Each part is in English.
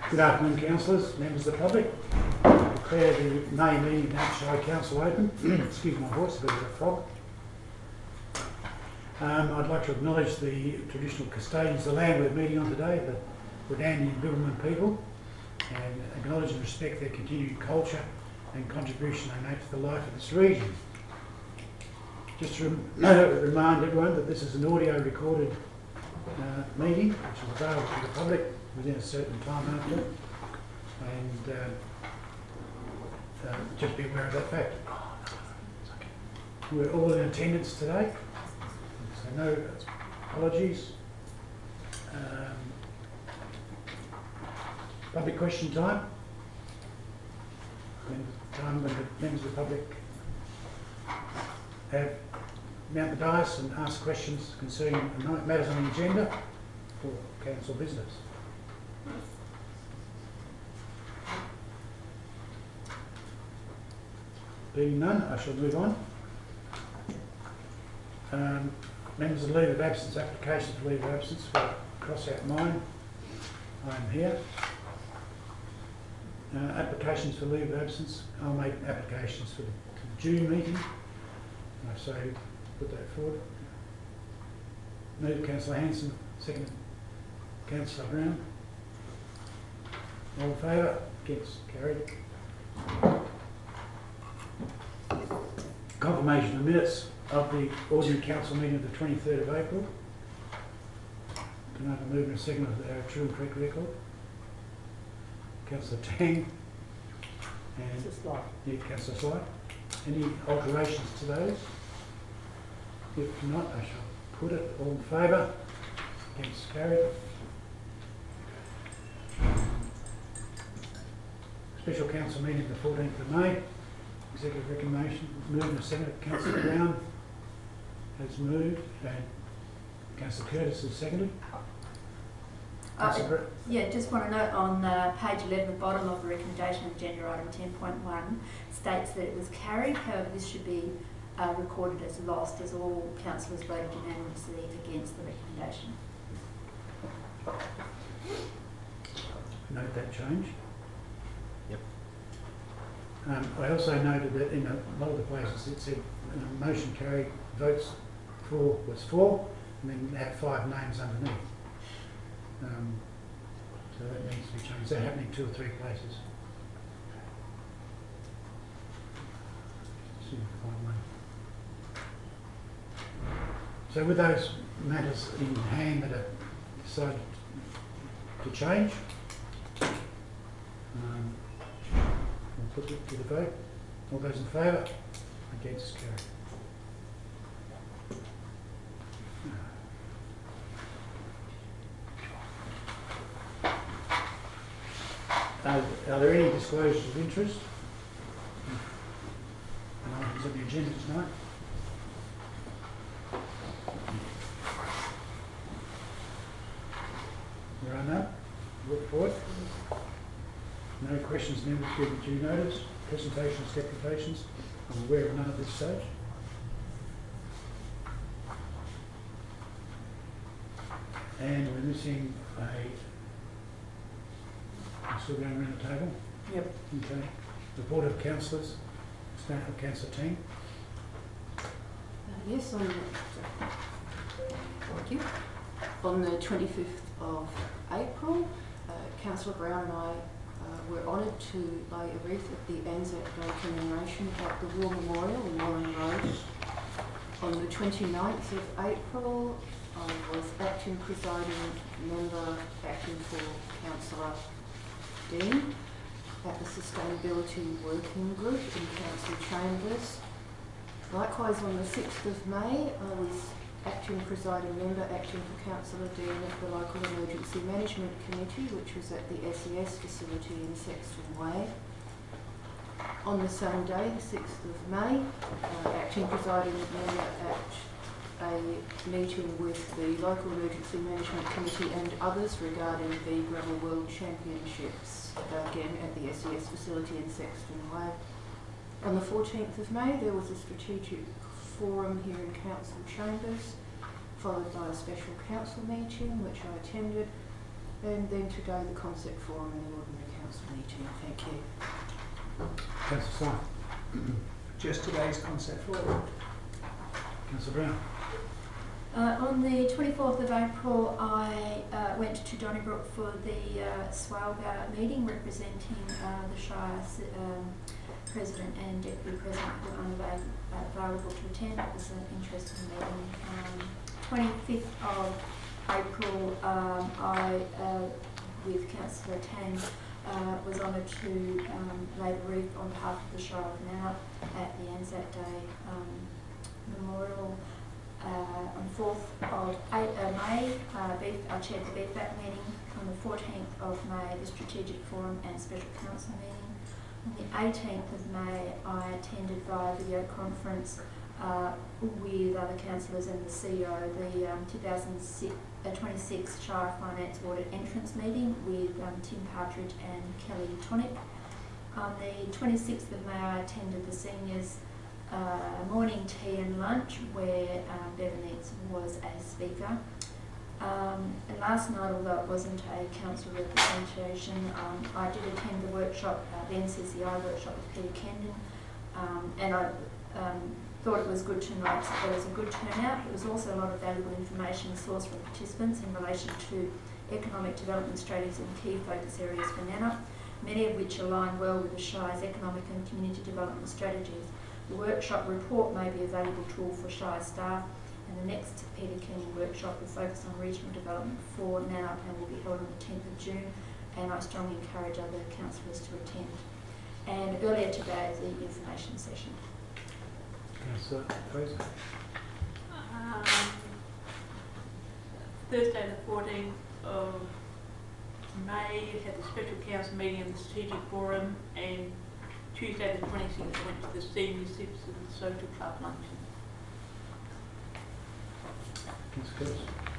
Good afternoon, councillors, members of the public. I declare the May meeting of Napier Shire Council open. Excuse my voice, a bit of a frog. I'd like to acknowledge the traditional custodians of the land we're meeting on today, the Wurundjeri and Bibbulmun people, and acknowledge and respect their continued culture and contribution they make to the life of this region. Just to remind everyone that this is an audio recorded meeting, which is available to the public within a certain time after, and just be aware of that fact. We're all in attendance today, so no apologies. Public question time. Time when the members of the public have mount the dais and ask questions concerning matters on the agenda for council business. Being none, I shall move on. Members of leave of absence, applications for leave of absence, we'll cross out mine. I am here. Applications for leave of absence, I'll make applications for the June meeting. I say put that forward. Move Councillor Hanson, second Councillor Brown. All in favour? Against? Carried. Confirmation of minutes of the ordinary council meeting of the 23rd of April. Can I have a move and a second of our true and correct record? Councillor Tang and Councillor Sly. Any alterations to those? If not, I shall put it. All in favour? Against? Carried. Special council meeting of the 14th of May. Executive recommendation. Moved and seconded. Councillor Brown has moved and Councillor Curtis has seconded. Yeah, just want to note on page 11, the bottom of the recommendation of agenda item 10.1 states that it was carried. However, this should be recorded as lost, as all councillors voted unanimously against the recommendation. Note that change. Yep. I also noted that in a lot of the places it said motion carried, votes for was for, and then had 5 names underneath. So that needs to be changed. Is that happening 2 or 3 places? So with those matters in hand that are decided to change, we'll put it to the vote. All those in favour? Against? Carried. Are there any disclosures of interest? And items on the agenda tonight? There are none. Look forward. No questions needed given due notice. Presentations, deputations. I'm aware of none at this stage. And we're missing a. Still going around the table? Yep. Okay. Report of councillors. Start with Councillor Tang. Yes, thank you. On the 25th of April, Councillor Brown and I were honoured to lay a wreath at the Anzac Day commemoration at the War Memorial in Warren Road. On the 29th of April, I was acting presiding member, acting for Councillor Dean at the Sustainability Working Group in Council Chambers. Likewise, on the 6th of May, I was acting presiding member, acting for Councillor Dean at the Local Emergency Management Committee, which was at the SES facility in Sexton Way. On the same day, the 6th of May, acting presiding member at a meeting with the Local Emergency Management Committee and others regarding the Gravel World Championships, again at the SES facility in Sexton Way. On the 14th of May, there was a strategic forum here in Council Chambers, followed by a special council meeting which I attended. And then today the concept forum and the ordinary council meeting. Thank you. Councillor Simon. Just today's concept forum. Councillor Brown. On the 24th of April, I went to Donnybrook for the SWALGA meeting representing the Shire President and Deputy President who were unavailable to attend. It was an interesting meeting. 25th of April, I, with Councillor Tang, was honoured to lay the wreath on behalf of the Shire of Nannup at the Anzac Day Memorial. On the 4th of May, I chaired the BFAT meeting. On the 14th of May, the Strategic Forum and Special Council meeting. On the 18th of May, I attended via video conference with other councillors and the CEO the 2026 Shire Finance Audit Entrance meeting with Tim Partridge and Kelly Tonic. On the 26th of May, I attended the seniors morning tea and lunch where Bevan Eats was a speaker. And last night, although it wasn't a council representation, I did attend the workshop, the NCCI workshop with Peter Kendon, and I thought it was good to note that there was a good turnout. There was also a lot of valuable information sourced from participants in relation to economic development strategies and key focus areas for Nannup, many of which align well with the Shire's economic and community development strategies. The workshop report may be a valuable tool for Shire staff, and the next Peter Kendon workshop will focus on regional development for Nannup and will be held on the 10th of June, and I strongly encourage other councillors to attend. And earlier today is the information session. Councillor Fraser. Thursday the 14th of May had the special council meeting in the strategic forum, and Tuesday the 26th I went to the Senior Citizens Social Club luncheon. Councillor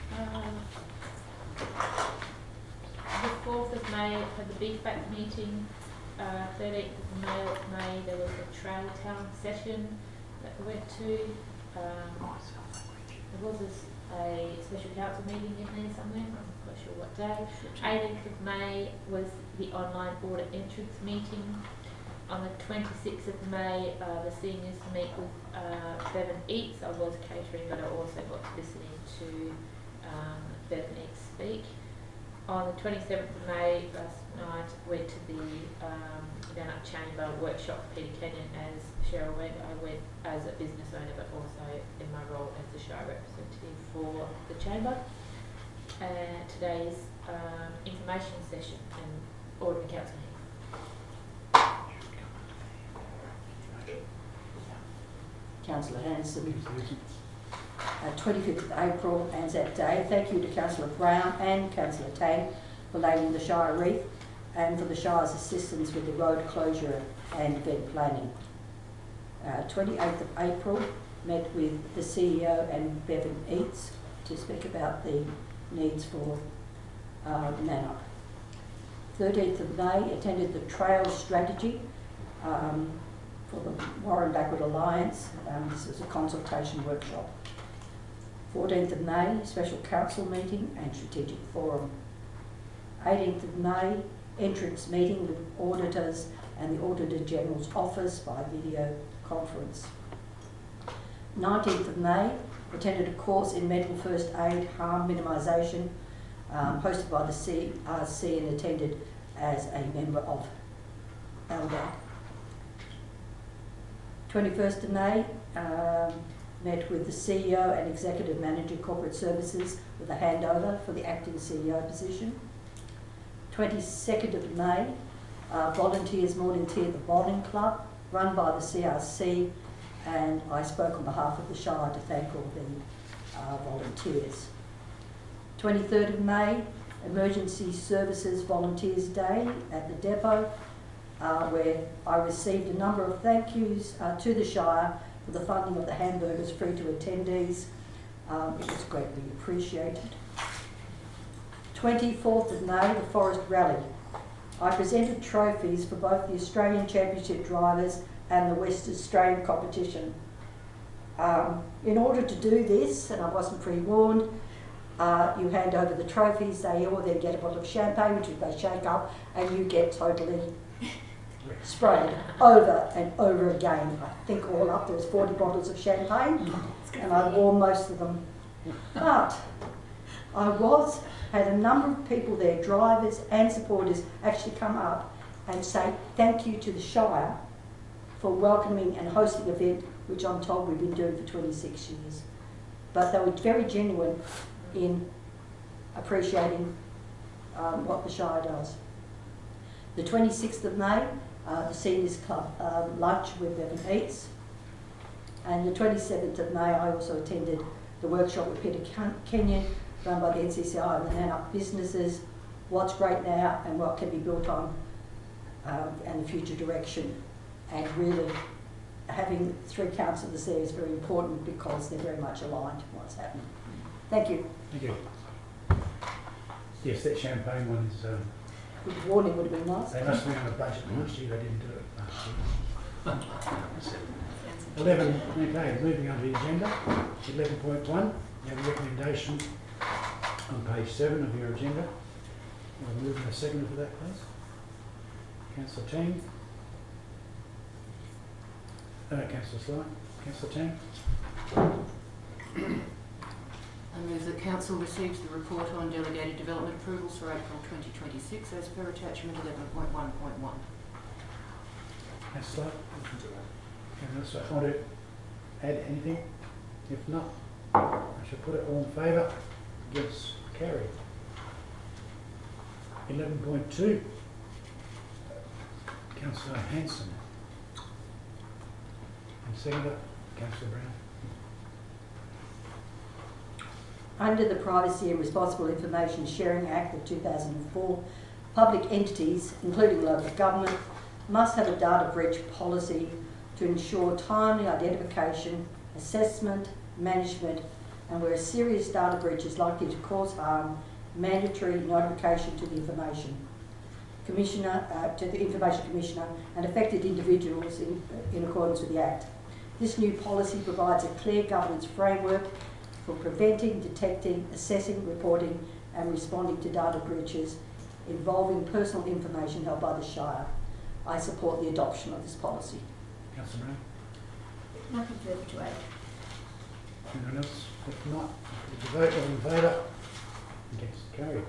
The 4th of May had the BFAT meeting. 13th of May there was a trail town session that we went to. There was a special council meeting in there somewhere, I'm not quite sure what day. 18th of May was the online audit entrance meeting. On the 26th of May, the seniors to meet with Bevan Eats. I was catering, but I also got to listening to Bevan Eats speak. On the 27th of May, last night, went to the Nannup Chamber workshop for Peter Kenyon as Cheryl went. I went as a business owner, but also in my role as the Shire representative for the Chamber. Today's information session and ordinary council meeting. Councillor Hanson. 25th of April, Anzac Day. Thank you to Councillor Brown and Councillor Tang for laying the Shire wreath and for the Shire's assistance with the road closure and event planning. 28th of April, met with the CEO and Bevan Eats to speak about the needs for Nannup. 13th of May, attended the Trail Strategy for the Warren Backward Alliance. This was a consultation workshop. 14th of May, special council meeting and strategic forum. 18th of May, entrance meeting with auditors and the Auditor General's office by video conference. 19th of May, attended a course in mental first aid harm minimisation hosted by the CRC and attended as a member of LDAC. 21st of May, met with the CEO and Executive Manager Corporate Services with a handover for the acting CEO position. 22nd of May, volunteers morning tea at the Bowling Club, run by the CRC, and I spoke on behalf of the Shire to thank all the volunteers. 23rd of May, Emergency Services Volunteers Day at the depot, where I received a number of thank yous to the Shire for the funding of the hamburgers free to attendees. It was greatly appreciated. 24th of May, the Forest Rally. I presented trophies for both the Australian Championship drivers and the West Australian competition. In order to do this, and I wasn't pre-warned, You hand over the trophies, they all then get a bottle of champagne, which they shake up, and you get totally sprayed over and over again. I think all up there was 40 bottles of champagne, and I wore most of them. But I had a number of people there, drivers and supporters, actually come up and say thank you to the Shire for welcoming and hosting an event which I'm told we've been doing for 26 years. But they were very genuine in appreciating what the Shire does. The 26th of May, the Seniors Club lunch with Bevan Eats. And the 27th of May, I also attended the workshop with Peter Kenyon, run by the NCCI and the Nan Up businesses, what's great now and what can be built on, and the future direction. And really, having 3 councillors there is very important because they're very much aligned to what's happening. Thank you. Thank you. Yes, that champagne one is, Good warning would have been nice. they must have been on a budget last year, they didn't do it last year. 11, okay, moving on to the agenda. 11.1, you have a recommendation on page 7 of your agenda. I'll move in a second for that, please. Councillor Tang. Councillor Sly. Councillor Tang. I move that Council receives the report on delegated development approvals for April 2026 as per attachment 11.1.1. Councillor. Anyone else want to add anything? If not, I shall put it all in favour. Against, carried. 11.2. Councillor Hanson. And seconder, Councillor Brown. Under the Privacy and Responsible Information Sharing Act of 2004, public entities, including local government, must have a data breach policy to ensure timely identification, assessment, management, and where a serious data breach is likely to cause harm, mandatory notification to the Information Commissioner, and affected individuals in accordance with the Act. This new policy provides a clear governance framework for preventing, detecting, assessing, reporting and responding to data breaches involving personal information held by the Shire. I support the adoption of this policy. Councillor Brown. Nothing further to add. Anyone else? If not, the vote, all in favour? Against, carried.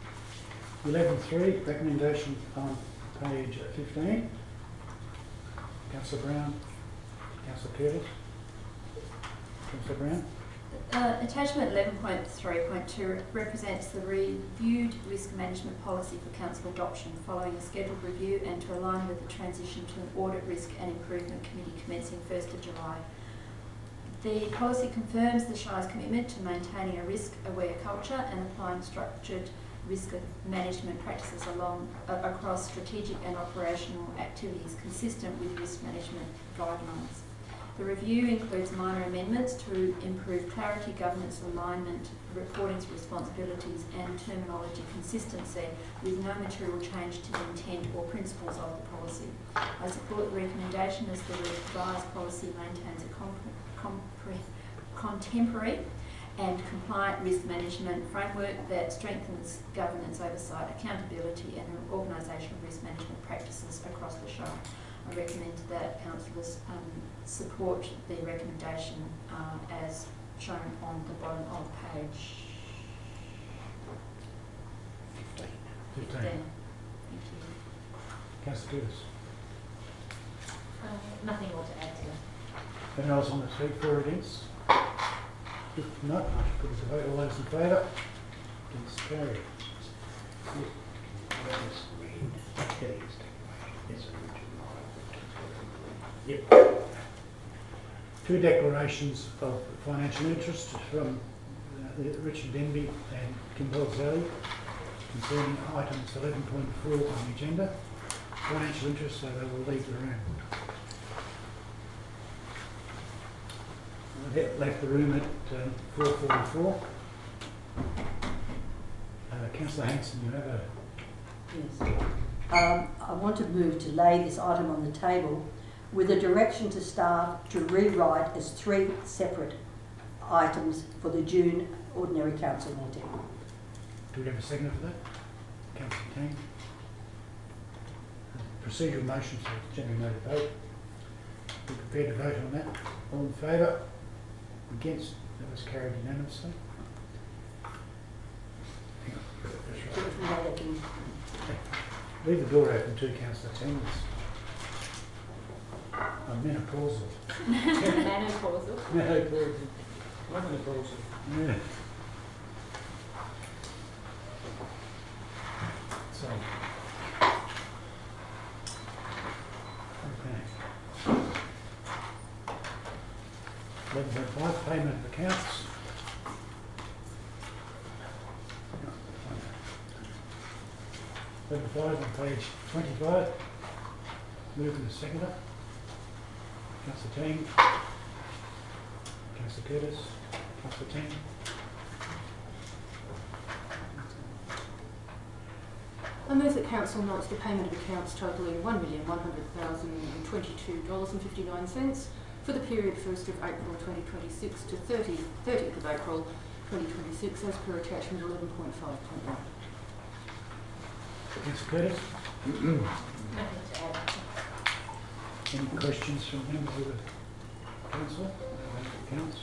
11.3, recommendation on page 15. Councillor Brown. Councillor Curtis. Councillor Brown. Attachment 11.3.2 represents the reviewed risk management policy for council adoption following a scheduled review and to align with the transition to an audit risk and improvement committee commencing 1st of July. The policy confirms the Shire's commitment to maintaining a risk-aware culture and applying structured risk management practices across strategic and operational activities consistent with risk management guidelines. The review includes minor amendments to improve clarity, governance alignment, reporting responsibilities and terminology consistency with no material change to the intent or principles of the policy. I support the recommendation as the revised policy maintains a contemporary and compliant risk management framework that strengthens governance oversight, accountability and organisational risk management practices across the Shire. I recommend that councillors support the recommendation as shown on the bottom of page 15. Thank you. Councillor Curtis. Nothing more to add to that. Anyone else want to speak for or against? If not, I should put it to vote. All those in favour? Against, carried. Yep. 2 declarations of financial interest from Richard Denby and Kimball Zally concerning items 11.4 on the agenda. Financial interest, so they will leave the room. They left the room at 4:44. Councillor Hanson, you have a... Yes. I want to move to lay this item on the table with a direction to staff to rewrite as 3 separate items for the June ordinary council meeting. Do we have a second for that? Councillor Tang. Procedural motion, so it's generally no vote. Be prepared to vote on that. All in favour? Against? That was carried unanimously. Hang on, that's right. Leave the door open too, Councillor Tang. I'm menopausal. Menopausal. Menopausal. Menopausal. Yeah. So. Okay. 11.5, payment of accounts. 11.5 on page 25. Moving to seconder. Councillor Tang. Councillor Curtis. Councillor Tang. I move that council notes the payment of accounts totalling $1,100,022.59 for the period 1st of April 2026 to 30th of April 2026 as per attachment 11.5.1. Councillor Curtis. Nothing to add. Any questions from members of the council? Accounts?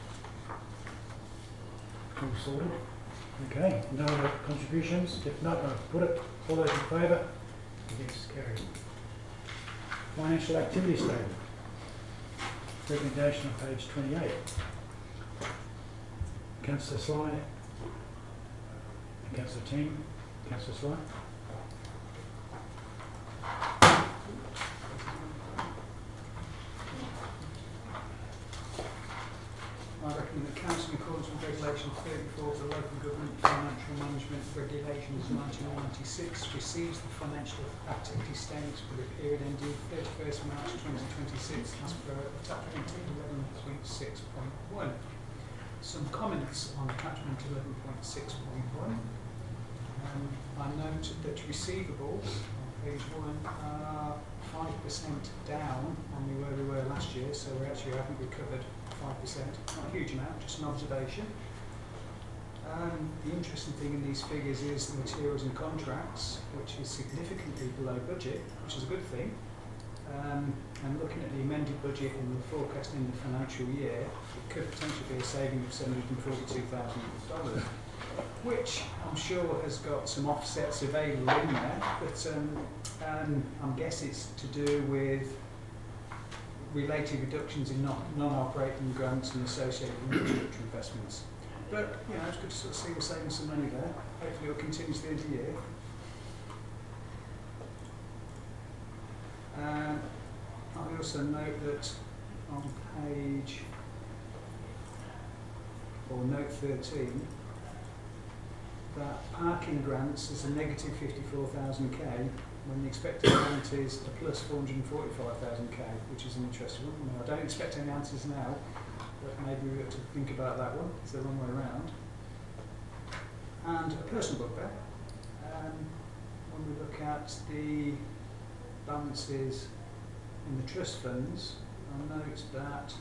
All sorted? Okay, no other contributions? If not, I'll put it. All those in favour? Against, carried. Financial activity statement. Recommendation on page 28. Councillor Sly. Councillor Ting. Councillor Sly. I recommend that council, in accordance with Regulation 34 of the Local Government Financial Management Regulations 1996, receives the financial activity statements for the period ending 31st March 2026 as per attachment 11.6.1. Some comments on attachment 11.6.1. I note that receivables on page 1 are 5% down on where we were last year, so we actually haven't recovered 5%, not a huge amount, just an observation. The interesting thing in these figures is the materials and contracts, which is significantly below budget, which is a good thing. And looking at the amended budget and the forecast in the financial year, it could potentially be a saving of $742,000, which I'm sure has got some offsets available in there, but I'm guessing it's to do with related reductions in non-operating grants and associated infrastructure investments. But, you know, it's good to sort of see we're saving some money there. Hopefully it'll continue to the end of the year. I also note that on page, or note 13, that parking grants is a negative 54,000k, when the expected grant is a plus 445,000k, which is an interesting one. I don't expect any answers now, but maybe we have to think about that one. It's the wrong way around. And a personal bugbear. When we look at the balances in the trust funds, I'll note that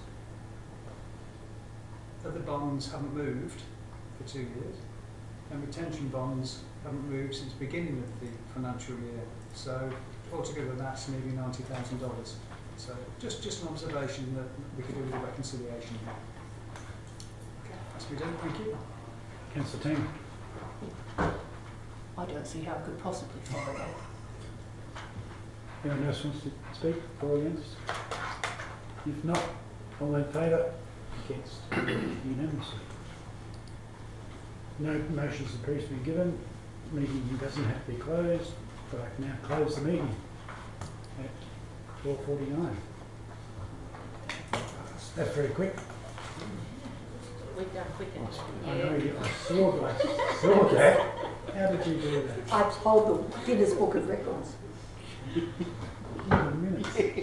other bonds haven't moved for 2 years, and retention bonds haven't moved since the beginning of the financial year. So altogether that's nearly $90,000. So just an observation that we could do with a reconciliation. Okay, that's me done. Thank you. Councillor Ting. I don't see how it could possibly follow that. Anyone else wants to speak for or against? If not, all in favour? Against? Unanimously. No motions have previously been given. Meeting doesn't have to be closed, but I can now close the meeting at 12:49. That's very quick. We've done quicker. I know you saw that. How did you do that? I told the Guinness Book of Records. 9 minutes.